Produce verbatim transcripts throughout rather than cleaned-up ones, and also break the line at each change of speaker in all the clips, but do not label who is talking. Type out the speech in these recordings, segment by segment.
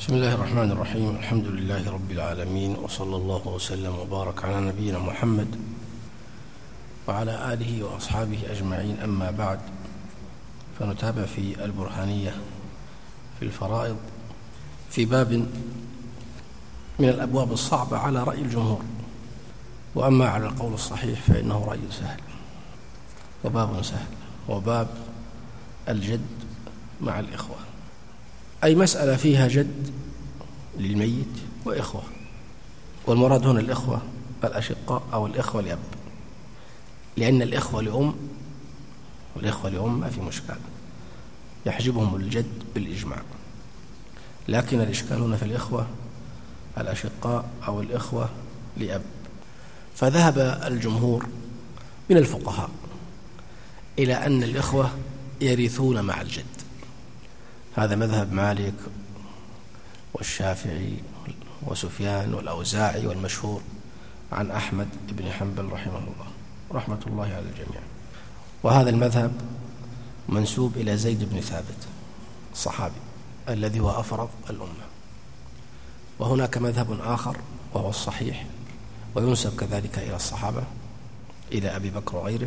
بسم الله الرحمن الرحيم. الحمد لله رب العالمين، وصلى الله وسلم وبارك على نبينا محمد وعلى آله وأصحابه أجمعين. أما بعد، فنتابع في البرهانية في الفرائض في باب من الأبواب الصعبة على رأي الجمهور، وأما على القول الصحيح فإنه رأي سهل وباب سهل، وباب الجد مع الإخوة، أي مسألة فيها جد للميت وإخوة، والمراد هنا الإخوة الأشقاء أو الإخوة لأب، لأن الإخوة لأم والإخوة لأم ما في مشكلة، يحجبهم الجد بالإجماع، لكن الإشكال هنا في الإخوة الأشقاء أو الإخوة لأب. فذهب الجمهور من الفقهاء إلى أن الإخوة يرثون مع الجد، هذا مذهب مالك والشافعي وسفيان والأوزاعي، والمشهور عن أحمد بن حنبل رحمه الله رحمة الله على الجميع. وهذا المذهب منسوب إلى زيد بن ثابت الصحابي الذي هو أفرض الأمة. وهناك مذهب آخر وهو الصحيح، وينسب كذلك إلى الصحابة إلى أبي بكر وغيره،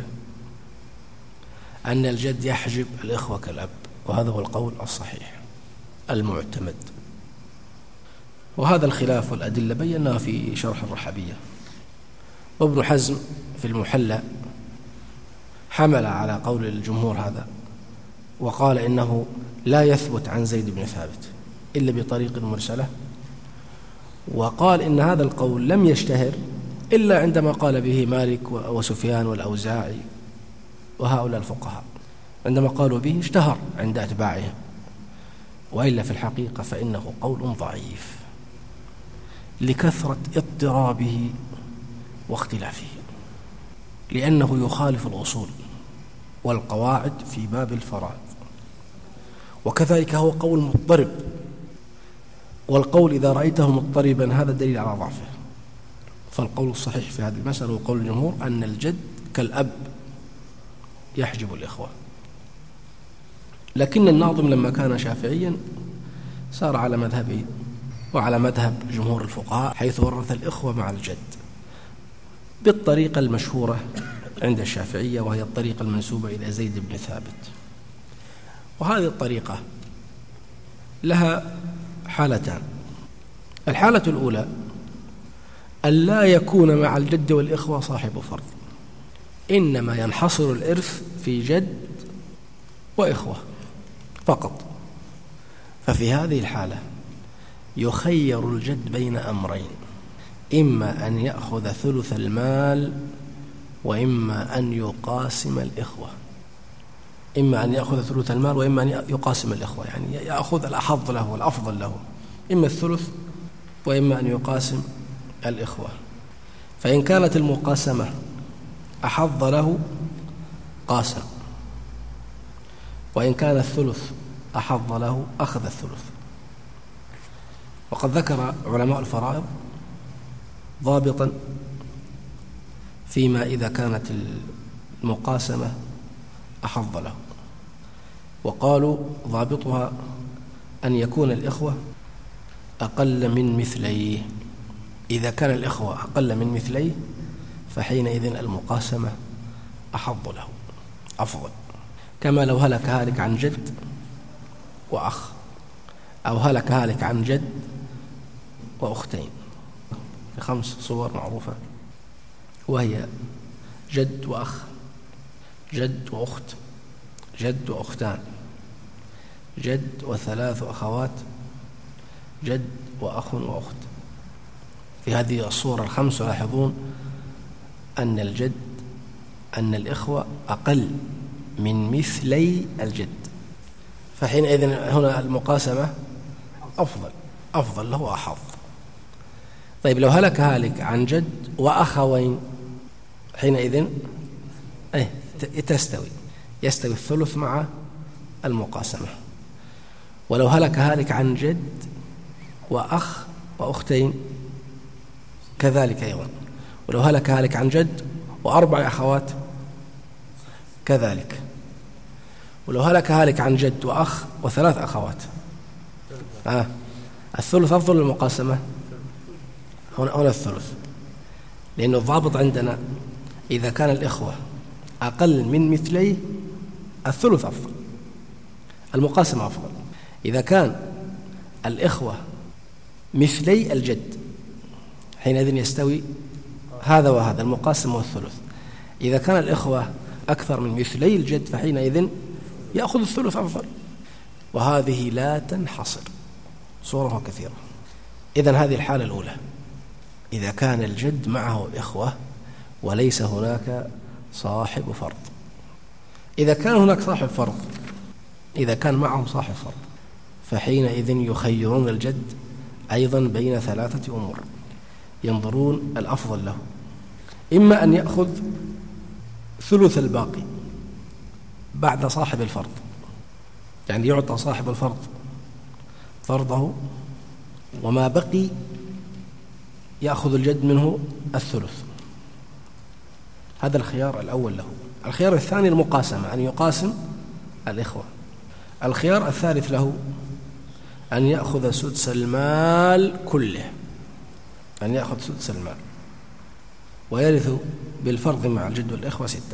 أن الجد يحجب الإخوة كالأب، وهذا هو القول الصحيح المعتمد. وهذا الخلاف والأدلة بيناها في شرح الرحبية. وابن حزم في المحلى حمل على قول الجمهور هذا، وقال إنه لا يثبت عن زيد بن ثابت إلا بطريق مرسلة، وقال إن هذا القول لم يشتهر إلا عندما قال به مالك وسفيان والأوزاعي وهؤلاء الفقهاء، عندما قالوا به اشتهر عند أتباعهم، وإلا في الحقيقة فإنه قول ضعيف لكثرة اضطرابه واختلافه، لأنه يخالف الأصول والقواعد في باب الفرائض، وكذلك هو قول مضطرب، والقول إذا رأيته مضطربا هذا دليل على ضعفه. فالقول الصحيح في هذه المسألة وقول الجمهور أن الجد كالأب يحجب الإخوة. لكن الناظم لما كان شافعيا سار على مذهبه وعلى مذهب جمهور الفقهاء، حيث ورث الإخوة مع الجد بالطريقة المشهورة عند الشافعية، وهي الطريقة المنسوبة إلى زيد بن ثابت. وهذه الطريقة لها حالتان. الحالة الأولى أن لا يكون مع الجد والإخوة صاحب فرض، إنما ينحصر الإرث في جد وإخوة فقط. ففي هذه الحالة يخير الجد بين أمرين، إما أن يأخذ ثلث المال وإما أن يقاسم الإخوة، إما أن يأخذ ثلث المال وإما أن يقاسم الإخوة، يعني يأخذ الأحظ له والأفضل له، إما الثلث وإما أن يقاسم الإخوة. فإن كانت المقاسمة أحظ له قاسم، وإن كان الثلث أحظ له أخذ الثلث. وقد ذكر علماء الفرائض ضابطا فيما إذا كانت المقاسمة أحظ له، وقالوا ضابطها أن يكون الإخوة أقل من مثليه. إذا كان الإخوة أقل من مثليه فحينئذ المقاسمة أحظ له أفضل، كما لو هلك هالك عن جد وأخ، أو هلك هالك عن جد وأختين، في خمس صور معروفة، وهي جد وأخ، جد وأخت، جد وأختان، جد وثلاث أخوات، جد وأخ وأخت. في هذه الصور الخمس لاحظون أن الجد أن الإخوة أقل من مثلي الجد، فحينئذ هنا المقاسمة أفضل أفضل له أحظ. طيب لو هلك هالك عن جد وأخوين حينئذ أيه تستوي يستوي الثلث مع المقاسمة. ولو هلك هالك عن جد وأخ وأختين كذلك أيضا. ولو هلك هالك عن جد وأربع أخوات كذلك. ولو هلك هالك عن جد وأخ وثلاث أخوات آه الثلث أفضل للمقاسمة؟ هنا هنا الثلث، لأن الضابط عندنا إذا كان الإخوة أقل من مثليه الثلث أفضل، المقاسمة أفضل. إذا كان الإخوة مثلي الجد حينئذ يستوي هذا وهذا، المقاسم والثلث. إذا كان الإخوة أكثر من مثلي الجد فحينئذ يأخذ الثلث أفضل، وهذه لا تنحصر، صورها كثيرة. إذن هذه الحالة الأولى إذا كان الجد معه إخوة وليس هناك صاحب فرض. إذا كان هناك صاحب فرض، إذا كان معهم صاحب فرض فحينئذ يخيرون الجد أيضا بين ثلاثة أمور، ينظرون الأفضل له، إما أن يأخذ ثلث الباقي بعد صاحب الفرض، يعني يعطى صاحب الفرض فرضه وما بقي يأخذ الجد منه الثلث، هذا الخيار الأول له. الخيار الثاني المقاسمة، أن يقاسم الإخوة. الخيار الثالث له أن يأخذ سدس المال كله، أن يأخذ سدس المال ويرث بالفرض مع الجد والإخوة ستة.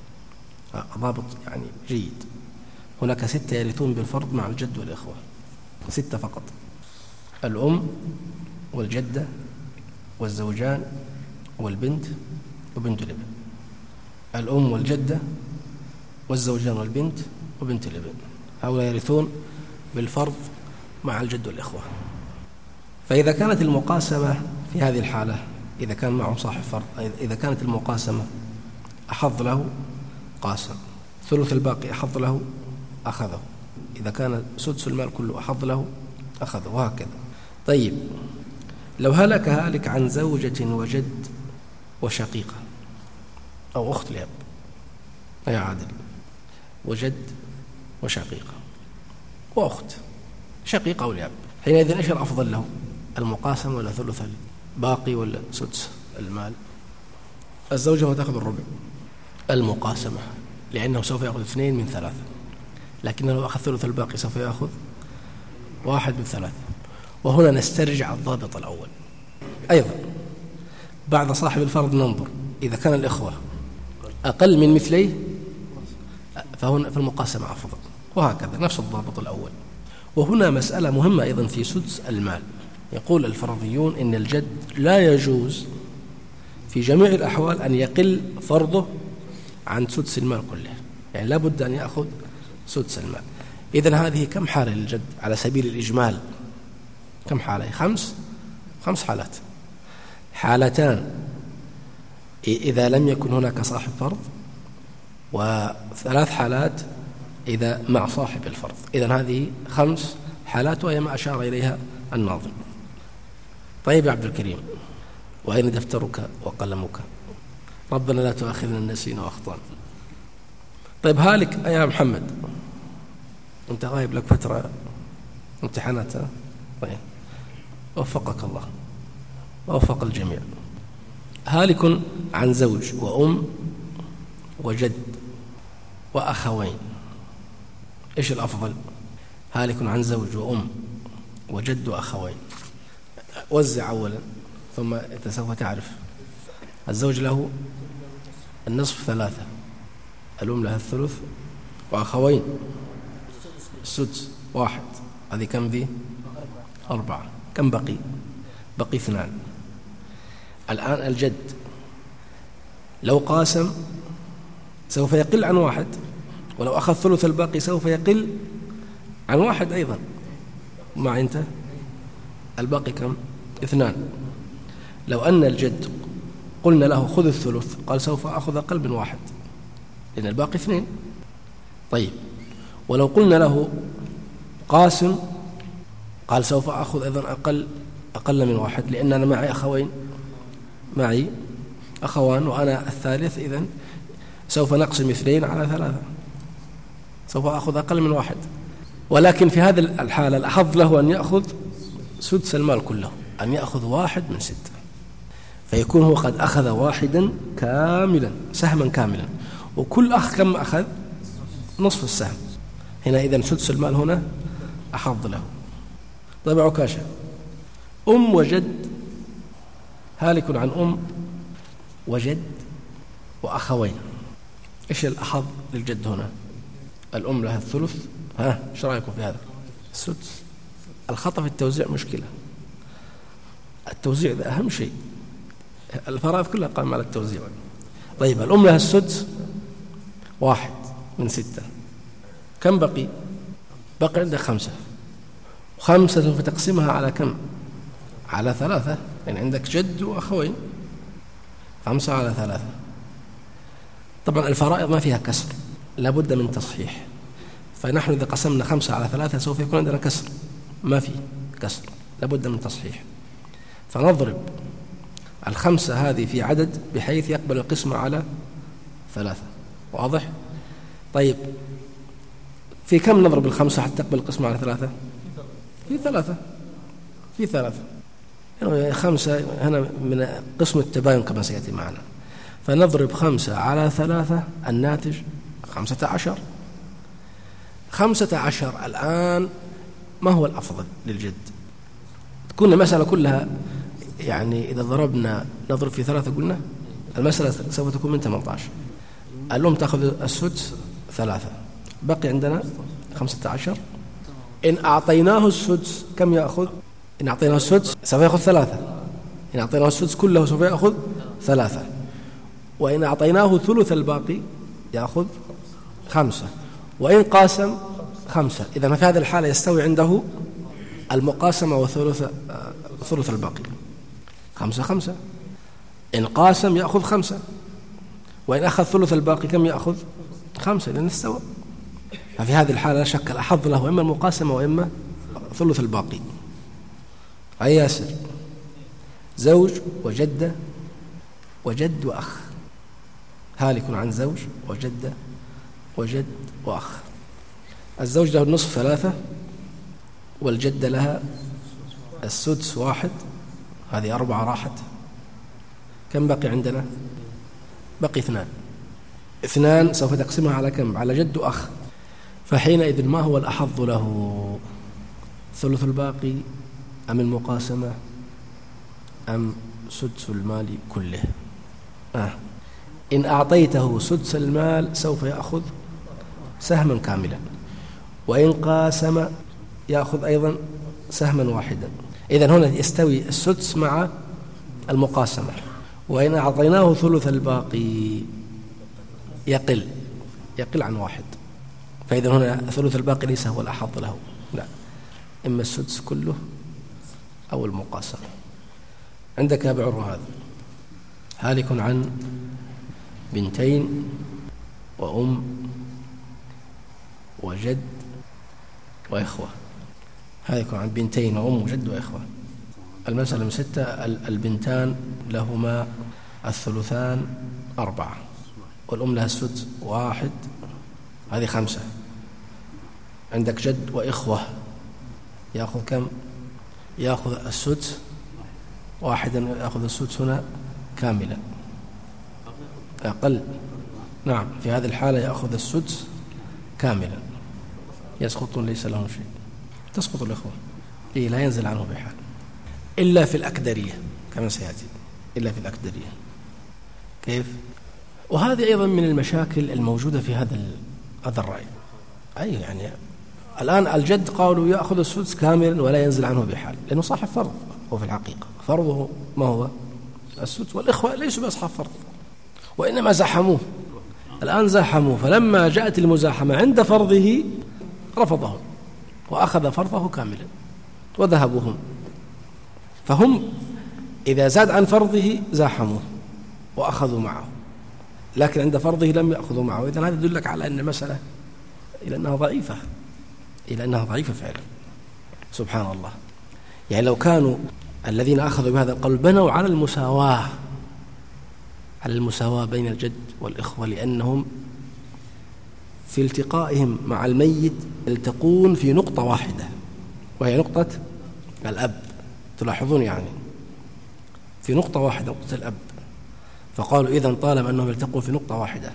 ضابط يعني جيد، هناك ستة يرثون بالفرض مع الجد والإخوة، ستة فقط: الأم والجدة والزوجان والبنت وبنت الابن. الأم والجدة والزوجان والبنت وبنت الابن، هؤلاء يرثون بالفرض مع الجد والإخوة. فإذا كانت المقاسمة في هذه الحالة، إذا كان معهم صاحب فرض، إذا كانت المقاسمة أحظ له قاسم، ثلث الباقي أحظ له أخذه، إذا كان سدس المال كله أحظ له أخذه، وهكذا. طيب، لو هلك هالك عن زوجة وجد وشقيقة أو أخت لأب، يا عادل، وجد وشقيقة وأخت شقيقة أو لأب، حينئذ إيش الأفضل له؟ المقاسم ولا ثلث الباقي ولا سدس المال؟ الزوجة تأخذ الربع، المقاسمة، لأنه سوف يأخذ اثنين من ثلاثة، لكنه لو أخذ ثلث الباقي سوف يأخذ واحد من ثلاثة. وهنا نسترجع الضابط الأول أيضا، بعد صاحب الفرض ننظر إذا كان الإخوة أقل من مثليه فهنا في المقاسمة أفضل، وهكذا نفس الضابط الأول. وهنا مسألة مهمة أيضا في سدس المال، يقول الفرضيون إن الجد لا يجوز في جميع الأحوال أن يقل فرضه عن سدس المال كله، يعني لا بد أن يأخذ سدس المال. إذن هذه كم حالة للجد على سبيل الإجمال؟ كم حالة؟ خمس خمس حالات. حالتان إذا لم يكن هناك صاحب فرض، وثلاث حالات إذا مع صاحب الفرض. إذن هذه خمس حالات، وهي ما أشار إليها الناظم. طيب يا عبد الكريم، وأين دفترك وقلمك؟ ربنا لا تؤاخذنا إن نسينا وأخطأنا. طيب هالك يا محمد، أنت غايب لك فترة امتحانات. طيب، وفقك الله ووفق الجميع. هالك عن زوج وأم وجد وأخوين، إيش الأفضل؟ هالك عن زوج وأم وجد وأخوين. وزع أولا ثم أنت سوف تعرف. الزوج له النصف ثلاثة، الأم لها الثلث، وأخوين السدس واحد، هذه كم ذي؟ أربعة. كم بقي؟ بقي اثنان. الآن الجد لو قاسم سوف يقل عن واحد، ولو أخذ ثلث الباقي سوف يقل عن واحد أيضا. مع أنت الباقي كم؟ اثنان. لو أن الجد قلنا له خذ الثلث، قال سوف أخذ أقل من واحد لأن الباقي اثنين. طيب، ولو قلنا له قاسم قال سوف أخذ أيضا أقل أقل من واحد، لأن أنا معي أخوين، معي أخوان وأنا الثالث، إذن سوف نقسم اثنين على ثلاثة، سوف أخذ أقل من واحد. ولكن في هذه الحالة الأحظ له أن يأخذ سدس المال كله، أن يأخذ واحد من ستة، فيكون هو قد أخذ واحدا كاملا، سهما كاملا، وكل أخ كم أخذ؟ نصف السهم. هنا إذن سدس المال هنا أحظ له. طيب عكاشة، أم وجد هالك عن أم وجد وأخوين، إيش الأحظ للجد هنا؟ الأم لها الثلث، ها إيش رأيكم في هذا؟ السدس. الخطأ في التوزيع مشكلة، التوزيع ده أهم شيء، الفرائض كلها قائمة على التوزيع. طيب الأم لها السدس واحد من ستة، كم بقي؟ بقي عندك خمسة، خمسة سوف تقسمها على كم؟ على ثلاثة، يعني عندك جد وأخوين، خمسة على ثلاثة. طبعا الفرائض ما فيها كسر، لابد من تصحيح، فنحن إذا قسمنا خمسة على ثلاثة سوف يكون عندنا كسر، ما في كسر، لابد من تصحيح. فنضرب الخمسة هذه في عدد بحيث يقبل القسمة على ثلاثة، واضح؟ طيب في كم نضرب الخمسة حتى تقبل القسمة على ثلاثة؟ في ثلاثة، في ثلاثة، يعني خمسة هنا من قسم التباين كما سيأتي معنا. فنضرب خمسة على ثلاثة، الناتج خمسة عشر. خمسة عشر الآن ما هو الأفضل للجد؟ تكون المسألة كلها يعني إذا ضربنا نضرب في ثلاثة قلنا المسألة سوف تكون من ثمانية عشر. الأم تأخذ السدس ثلاثة، بقي عندنا خمسة عشر. إن أعطيناه السدس كم يأخذ؟ إن أعطيناه السدس سوف يأخذ ثلاثة، إن أعطيناه السدس كله سوف يأخذ ثلاثة، وإن أعطيناه ثلث الباقي يأخذ خمسة، وإن قاسم خمسة. إذا في هذه الحالة يستوي عنده المقاسمة وثلث ثلث الباقي، خمسة خمسة. إن قاسم يأخذ خمسة، وإن أخذ ثلث الباقي كم يأخذ؟ خمسة، إذن استوى. ففي هذه الحالة لا شك الأحظ له إما المقاسمة وإما ثلث الباقي. أي ياسر، زوج وجدة وجد وأخ، هالك عن زوج وجدة وجد وأخ. الزوج له النصف ثلاثة، والجدة لها السدس واحد، هذه أربعة راحت. كم بقي عندنا؟ بقي اثنان، اثنان سوف تقسمها على كم؟ على جد وأخ. فحينئذ ما هو الأحظ له؟ ثلث الباقي أم المقاسمة أم سدس المال كله؟ آه. إن أعطيته سدس المال سوف يأخذ سهما كاملا، وإن قاسم يأخذ أيضا سهما واحدا. إذن هنا يستوي السدس مع المقاسمة. وإن أعطيناه ثلث الباقي يقل يقل عن واحد، فإذا هنا ثلث الباقي ليس هو الأحظ له، لا، إما السدس كله أو المقاسمة. عندك يا بعروة هذا هالك عن بنتين وأم وجد وإخوة، هالك عن بنتين وأم وجد وإخوة. المسألة من ستة، البنتان لهما الثلثان أربعة، والأم لها السدس واحد، هذه خمسة. عندك جد وإخوة يأخذ كم؟ يأخذ السدس واحدا، يأخذ السدس هنا كاملا، أقل. نعم، في هذه الحالة يأخذ السدس كاملا، يسقطون ليس لهم شيء، تسقط الإخوة، إيه لا ينزل عنه بحال، إلا في الأكدرية كما سيأتي، إلا في الأكدرية. كيف؟ وهذه أيضا من المشاكل الموجودة في هذا هذا الرأي. أي يعني الآن الجد قالوا يأخذ السدس كاملا ولا ينزل عنه بحال، لأنه صاحب فرض، هو في الحقيقة فرضه ما هو؟ السدس. والإخوة ليسوا بأصحاب فرض، وإنما زحموه. الآن زحموه، فلما جاءت المزاحمة عند فرضه رفضهم وأخذ فرضه كاملا وذهبوا هم. فهم إذا زاد عن فرضه زاحموه وأخذوا معه، لكن عند فرضه لم يأخذوا معه. إذن هذا يدلك على أن المسألة إلى أنها ضعيفة، إلى أنها ضعيفة فعلا. سبحان الله، يعني لو كانوا الذين أخذوا بهذا القول بنوا على المساواة، على المساواة بين الجد والإخوة، لأنهم في التقائهم مع الميت يلتقون في نقطة واحدة، وهي نقطة الأب. تلاحظون يعني في نقطة واحدة، نقطة الأب. فقالوا إذن طالما أنهم يلتقون في نقطة واحدة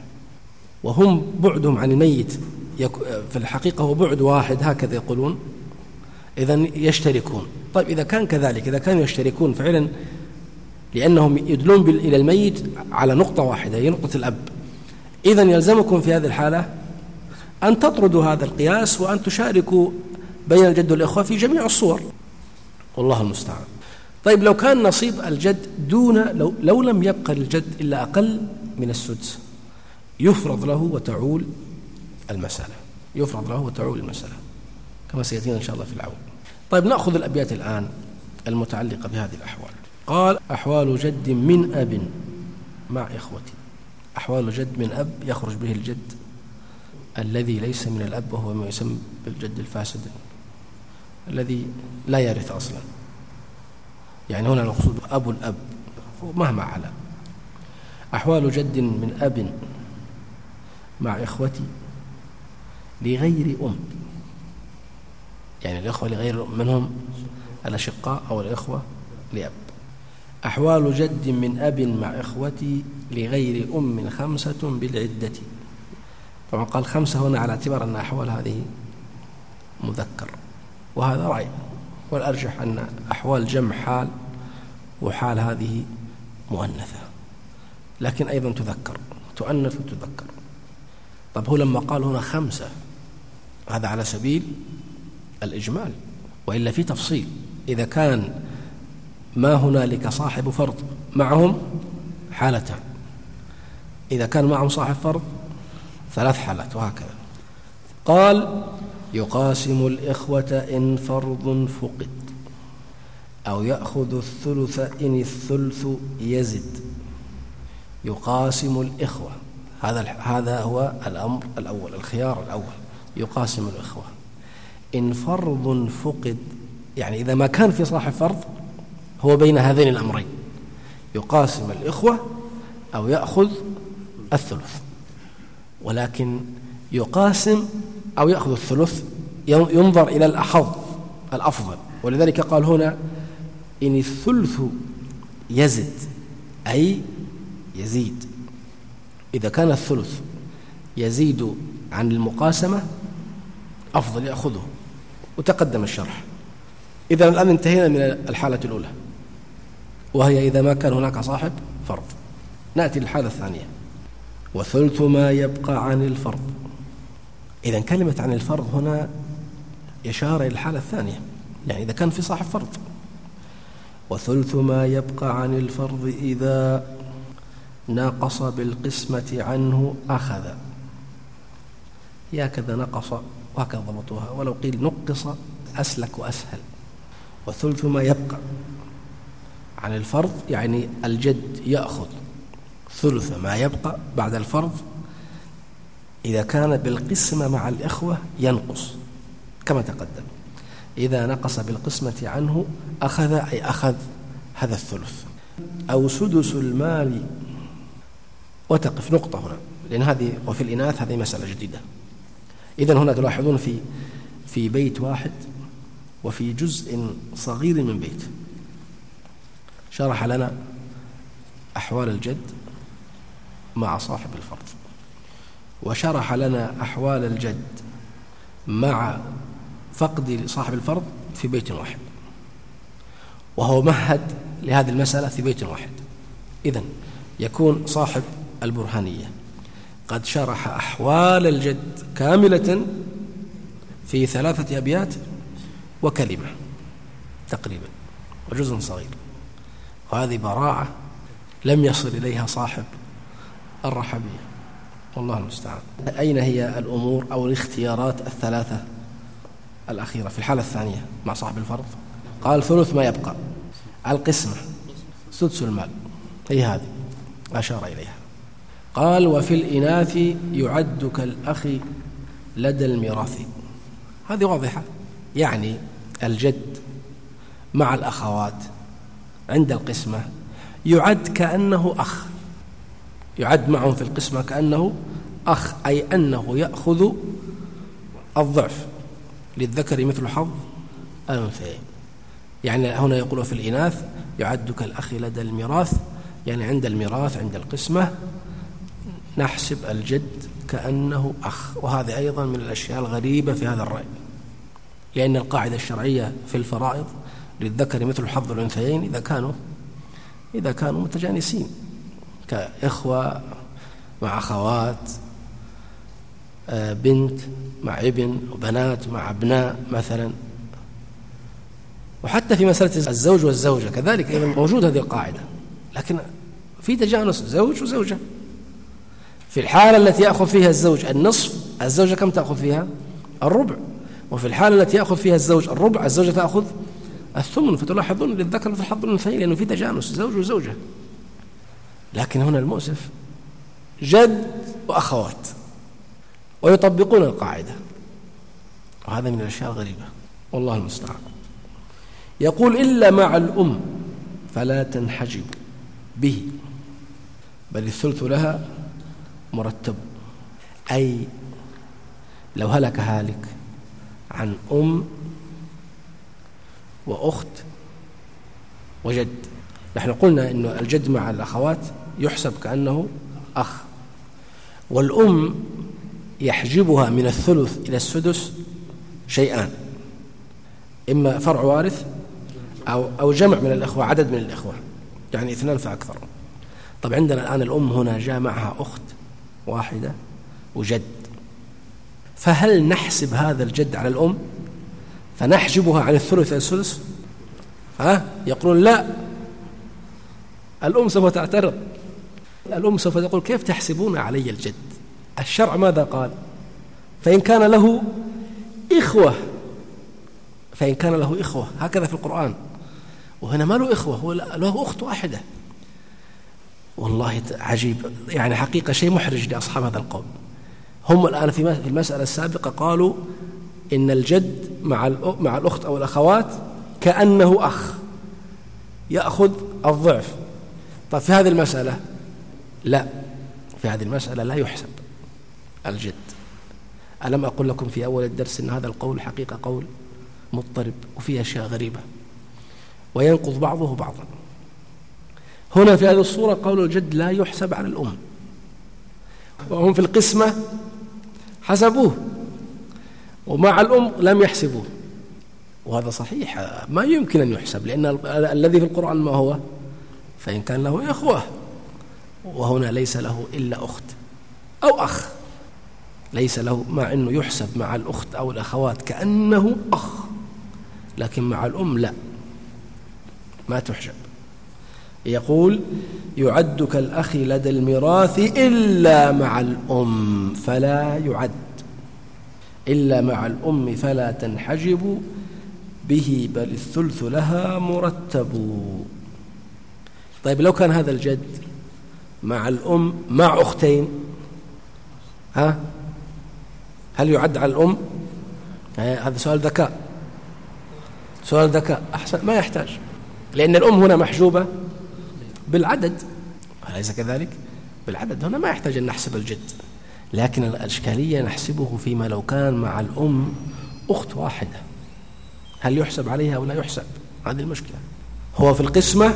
وهم بعدهم عن الميت في الحقيقة هو بعد واحد، هكذا يقولون، إذن يشتركون. طيب إذا كان كذلك، إذا كانوا يشتركون فعلا لأنهم يدلون إلى الميت على نقطة واحدة هي نقطة الأب، إذن يلزمكم في هذه الحالة أن تطردوا هذا القياس وأن تشاركوا بين الجد والإخوة في جميع الصور، والله المستعان. طيب لو كان نصيب الجد دون لو, لو لم يبقى للجد إلا أقل من السدس يفرض له وتعول المسألة، يفرض له وتعول المسألة كما سيأتينا إن شاء الله في العون. طيب نأخذ الأبيات الآن المتعلقة بهذه الأحوال. قال: أحوال جد من أب مع إخوتي. أحوال جد من أب يخرج به الجد الذي ليس من الأب، وهو ما يسمى بالجد الفاسد الذي لا يرث أصلا، يعني هنا المقصود أبو الأب مهما علا. أحوال جد من أب مع إخوتي لغير أم، يعني الإخوة لغير أم منهم الأشقاء أو الإخوة لأب. أحوال جد من أب مع إخوتي لغير أم خمسة بالعدة. طبعا قال خمسة هنا على اعتبار أن أحوال هذه مذكر، وهذا رأي، والأرجح أن أحوال جمع حال وحال هذه مؤنثة، لكن أيضا تذكر، تؤنث وتذكر. طب هو لما قال هنا خمسة هذا على سبيل الإجمال، وإلا في تفصيل. إذا كان ما هنالك صاحب فرض معهم حالتان، إذا كان معهم صاحب فرض ثلاث حالات، وهكذا. قال: يقاسم الإخوة إن فرض فقد، أو يأخذ الثلث إن الثلث يزد. يقاسم الإخوة، هذا هذا هو الأمر الأول، الخيار الأول، يقاسم الإخوة إن فرض فقد، يعني إذا ما كان في صاحب فرض هو بين هذين الأمرين، يقاسم الإخوة أو يأخذ الثلث. ولكن يقاسم أو يأخذ الثلث ينظر إلى الأحظ الأفضل، ولذلك قال هنا إن الثلث يزد، أي يزيد. إذا كان الثلث يزيد عن المقاسمة أفضل يأخذه، وتقدم الشرح. إذا الآن انتهينا من الحالة الأولى، وهي إذا ما كان هناك صاحب فرض. نأتي للحالة الثانية: وثلث ما يبقى عن الفرض. إذا كلمة عن الفرض هنا إشارة إلى الحالة الثانية، يعني إذا كان في صاحب فرض. وثلث ما يبقى عن الفرض إذا ناقص بالقسمة عنه أخذ. هكذا نقص وهكذا ضبطوها، ولو قيل نقص أسلك وأسهل. وثلث ما يبقى عن الفرض يعني الجد يأخذ ثلث ما يبقى بعد الفرض إذا كان بالقسمة مع الإخوة ينقص كما تقدم. إذا نقص بالقسمة عنه أخذ، أي أخذ هذا الثلث. أو سدس المال. وتقف نقطة هنا، لأن هذه وفي الإناث هذه مسألة جديدة. إذن هنا تلاحظون في في بيت واحد وفي جزء صغير من بيت شرح لنا أحوال الجد مع صاحب الفرض، وشرح لنا أحوال الجد مع فقد صاحب الفرض في بيت واحد، وهو مهد لهذه المسألة في بيت واحد. إذن يكون صاحب البرهانية قد شرح أحوال الجد كاملة في ثلاثة أبيات وكلمة تقريبا وجزء صغير، وهذه براعة لم يصل إليها صاحب الرحبية، والله المستعان. أين هي الأمور أو الاختيارات الثلاثة الأخيرة في الحالة الثانية مع صاحب الفرض؟ قال ثلث ما يبقى، القسمة، سدس المال، هي هذه أشار إليها. قال وفي الإناث يعد كالأخ لدى الميراث. هذه واضحة، يعني الجد مع الأخوات عند القسمة يعد كأنه أخ، يعد معهم في القسمة كأنه أخ، أي أنه يأخذ الضعف، للذكر مثل حظ الأنثيين. يعني هنا يقول في الإناث يعد كالأخ لدى الميراث، يعني عند الميراث عند القسمة نحسب الجد كأنه أخ، وهذا أيضا من الأشياء الغريبة في هذا الرأي، لأن القاعدة الشرعية في الفرائض للذكر مثل حظ الأنثيين إذا كانوا إذا كانوا متجانسين كإخوة مع أخوات، بنت مع ابن وبنات مع أبناء مثلا. وحتى في مسألة الزوج والزوجة كذلك أيضا موجود هذه القاعدة، لكن في تجانس زوج وزوجة. في الحالة التي يأخذ فيها الزوج النصف، الزوجة كم تأخذ فيها؟ الربع. وفي الحالة التي يأخذ فيها الزوج الربع، الزوجة تأخذ الثمن. فتلاحظون للذكر مثل حظ الأنثيين لأنه في تجانس زوج وزوجة. لكن هنا المؤسف جد وأخوات ويطبقون القاعدة، وهذا من الأشياء الغريبة والله المستعان. يقول إلا مع الأم فلا تنحجب به بل الثلث لها مرتب. أي لو هلك هالك عن أم وأخت وجد، نحن قلنا إنه الجد مع الأخوات يحسب كأنه أخ، والأم يحجبها من الثلث إلى السدس شيئان، إما فرع وارث أو أو جمع من الإخوة، عدد من الإخوة، يعني اثنان فأكثر. طب عندنا الآن الأم هنا جاء معها أخت واحدة وجد، فهل نحسب هذا الجد على الأم فنحجبها عن الثلث إلى السدس؟ ها؟ يقولون لا، الأم سوف تعترض، الأم سوف تقول كيف تحسبون علي الجد؟ الشرع ماذا قال؟ فإن كان له إخوة، فإن كان له إخوة، هكذا في القرآن. وهنا ما له إخوة، هو له أخت واحدة. والله عجيب، يعني حقيقة شيء محرج لأصحاب هذا القول. هم الآن في المسألة السابقة قالوا إن الجد مع مع الأخت أو الأخوات كأنه أخ يأخذ الضعف. طيب في هذه المسألة لا، في هذه المسألة لا يحسب الجد. ألم أقول لكم في أول الدرس أن هذا القول حقيقة قول مضطرب وفيه أشياء غريبة وينقض بعضه بعضا. هنا في هذه الصورة قول الجد لا يحسب على الأم، وهم في القسمة حسبوه ومع الأم لم يحسبوه، وهذا صحيح ما يمكن أن يحسب، لأن الذي في القرآن ما هو؟ فإن كان له إخوة، وهنا ليس له إلا أخت أو أخ، ليس له، مع أنه يحسب مع الأخت أو الأخوات كأنه أخ، لكن مع الأم لا، ما تحجب. يقول يعد كالأخ لدى الميراث إلا مع الأم فلا يعد، إلا مع الأم فلا تنحجب به بل الثلث لها مرتب. طيب لو كان هذا الجد مع الأم مع أختين، ها هل يعد على الأم؟ هذا سؤال ذكاء، سؤال ذكاء أحسن، ما يحتاج، لأن الأم هنا محجوبة بالعدد، أليس كذلك؟ بالعدد، هنا ما يحتاج أن نحسب الجد. لكن الإشكالية نحسبه فيما لو كان مع الأم أخت واحدة، هل يحسب عليها أو لا يحسب؟ هذه المشكلة. هو في القسمة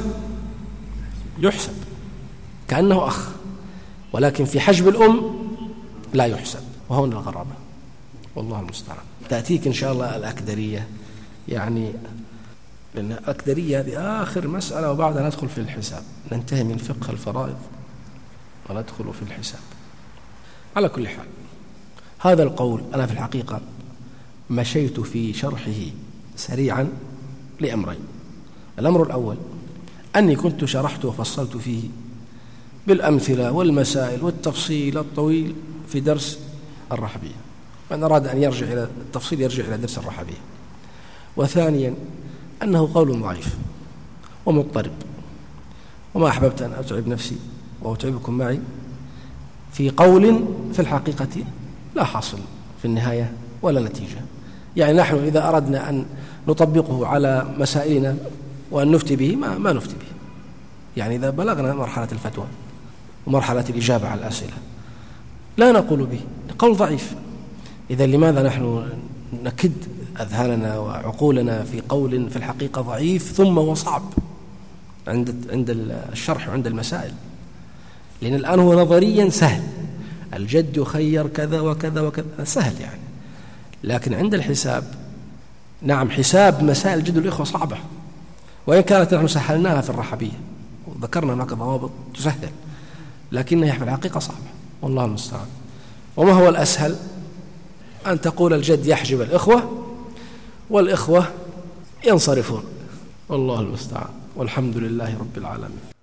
يحسب كأنه أخ، ولكن في حجب الأم لا يحسب، وهنا الغرابة والله المستعان. تأتيك إن شاء الله الأكدرية، يعني لأن الأكدرية هذه آخر مسألة، وبعدها ندخل في الحساب، ننتهي من فقه الفرائض وندخل في الحساب. على كل حال هذا القول أنا في الحقيقة مشيت في شرحه سريعا لأمرين. الأمر الأول أني كنت شرحت وفصلت فيه بالأمثلة والمسائل والتفصيل الطويل في درس الرحبية، من أراد أن يرجع إلى التفصيل يرجع إلى درس الرحبية. وثانيا أنه قول ضعيف ومضطرب، وما أحببت أن أتعب نفسي وأتعبكم معي في قول في الحقيقة لا حاصل في النهاية ولا نتيجة. يعني نحن إذا أردنا أن نطبقه على مسائلنا وأن نفتي به ما, ما نفتي به، يعني إذا بلغنا مرحلة الفتوى ومرحلة الإجابة على الأسئلة لا نقول به، قول ضعيف. إذا لماذا نحن نكد أذهاننا وعقولنا في قول في الحقيقة ضعيف ثم هو صعب عند عند الشرح وعند المسائل؟ لأن الآن هو نظريا سهل، الجد يخير كذا وكذا وكذا، سهل يعني، لكن عند الحساب نعم، حساب مسائل جد الإخوة صعبة، وإن كانت نحن سهلناها في الرحبية وذكرنا هناك ضوابط تسهل، لكنها في الحقيقة صعبة، والله المستعان. وما هو الأسهل؟ أن تقول الجد يحجب الإخوة والإخوة ينصرفون، والله المستعان، والحمد لله رب العالمين.